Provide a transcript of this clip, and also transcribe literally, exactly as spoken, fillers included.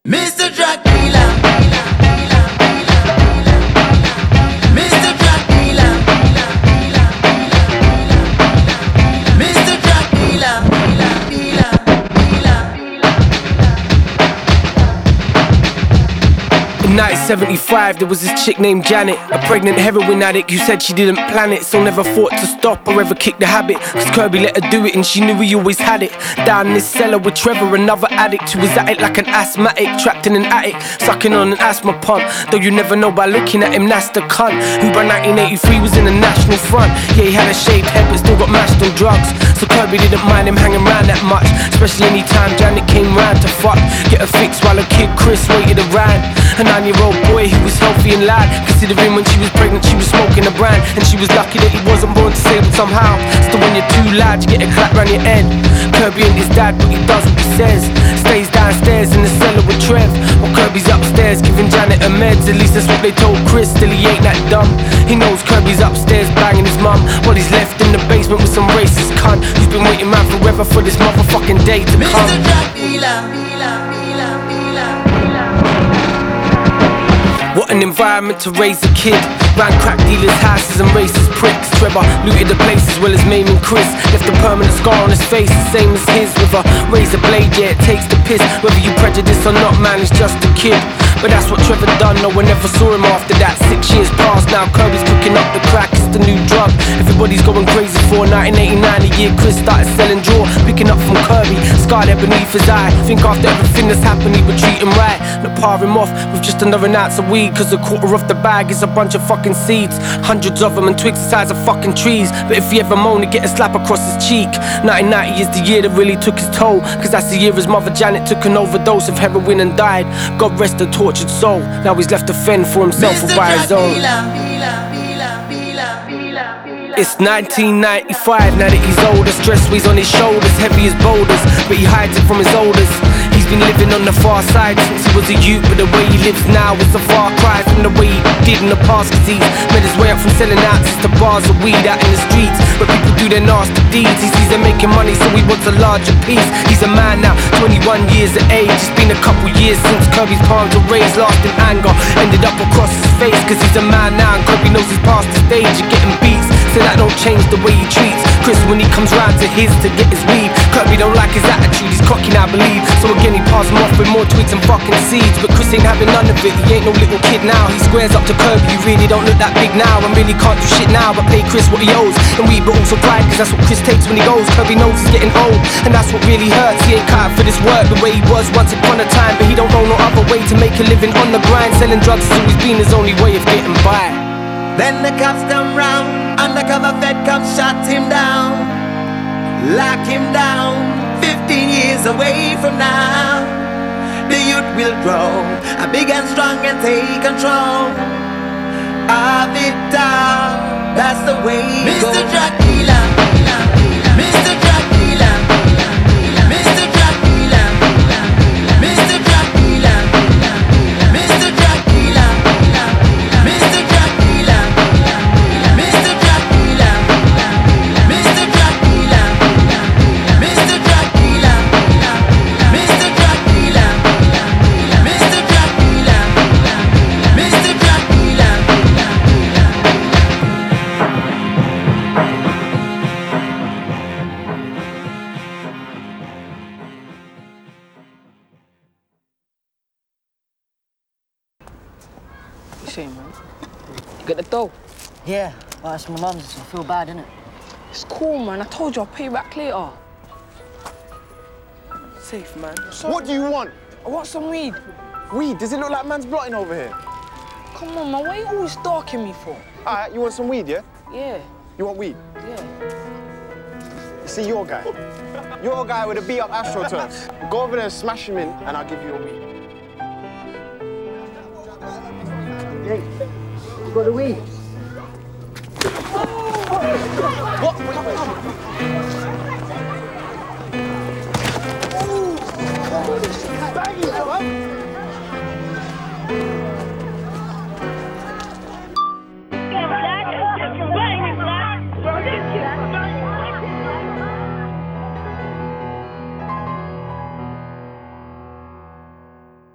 Mister Drug Dealer, Mister Drug Dealer, Mister Drug Dealer, dealer, In nineteen seventy-five, there was this chick named Janet, a pregnant heroin addict who said she didn't plan it, so never thought to stop or ever kick the habit. Cause Kirby let her do it and she knew he always had it. Down in this cellar with Trevor, another addict who was at it like an asthmatic, trapped in an attic, sucking on an asthma pump. Though you never know by looking at him, that's the cunt who by nineteen eighty-three was in the National Front. Yeah, he had a shaved head but still got mashed on drugs, so Kirby didn't mind him hanging around that much, especially anytime Janet came round to fuck, get her fixed while her kid Chris waited around. A nine-year-old boy who was healthy and loud, considering when she was pregnant she was smoking a brand, and she was lucky that he wasn't born disabled somehow. Still when you're too loud you get a clap round your head. Kirby ain't his dad but he does what he says, stays downstairs in the cellar with Trev, while Kirby's upstairs giving Janet her meds. At least that's what they told Chris, still he ain't that dumb. He knows Kirby's upstairs banging his mum, while he's left in the basement with some racist cunt who's been waiting around forever for this motherfucking day to come. Mister Drug Dealer, dealer, dealer, dealer. What an environment to raise a kid. Round crack dealers' houses and racist pricks. Trevor looted the place as well as maiming Chris. Left a permanent scar on his face, the same as his. With a razor blade, yeah, it takes the piss. Whether you prejudice or not, man, he's just a kid. But that's what Trevor done, no one ever saw him after that. Six years passed, now Kirby's cooking up the crack, it's the new drug everybody's going crazy for. Nineteen eighty-nine, the year Chris started selling draw, picking up from Kirby, scar there beneath his eye. Think after everything that's happened he would treat him right, not par him off with just another ounce of weed. Cause a quarter of the bag is a bunch of fucking seeds, hundreds of them and twigs the size of fucking trees. But if he ever moan, he'd get a slap across his cheek. Nineteen ninety is the year that really took his toll, cause that's the year his mother Janet took an overdose of heroin and died. God rest her tortured soul, now he's left to fend for himself or by his own. It's nineteen ninety-five, now that he's older, stress weighs on his shoulders, heavy as boulders, but he hides it from his elders. He's been living on the far side since he was a youth, but the way he lives now is a far cry from the way he did in the past. Cause he's made his way up from selling ounces to bars of weed out in the streets, but people do their nasty deeds. He sees them making money, so he wants a larger piece. He's a man now, twenty-one years of age. It's been a couple years since Kirby's palms were raised, lost in anger, ended up across his face. Cause he's a man now and Kirby knows he's past the stage of getting beats, so that don't change the way he treats Chris when he comes round to his to get his weed. Kirby don't like his attitude, he's cocky now, believe. So again he passes him off with more twigs and fucking seeds. But Chris ain't having none of it, he ain't no little kid now. He squares up to Kirby, you really don't look that big now, and really can't do shit now but pay Chris what he owes. And weed but also pride, cause that's what Chris takes when he goes. Kirby knows he's getting old, and that's what really hurts. He ain't cut out for this work the way he was once upon a time, but he don't know no other way to make a living on the grind. Selling drugs has always been his only way of getting by. Then the cops come round, undercover Fed comes, shot him down, lock him down. Fifteen years away from now, the youth will grow, a big and strong and take control of it all. That's the way it goes. Mister Drug Dealer, Mister Drug Dealer, Mister Drug Dealer, Mister Drug Dealer, Mister Drug Dealer, Mister Drug Dealer, Mister Drug Dealer, Mister Drug Dealer, Mister Drug Dealer, Mister Drug Dealer, Mister Drug Dealer, Mister Drug Dealer. What you saying, man? You got the dough? Yeah, well, it's my mum's. I feel bad, innit? It's cool, man. I told you I'll pay you back later. Safe, man. What do you want? I want some weed. Weed? Does it look like man's blotting over here? Come on, man. What are you always stalking me for? All right, you want some weed, yeah? Yeah, You want weed? yeah. See, your guy. Your guy with a beat-up AstroTurfs. Go over there and smash him in, and I'll give you a weed. Hey, you got the weed?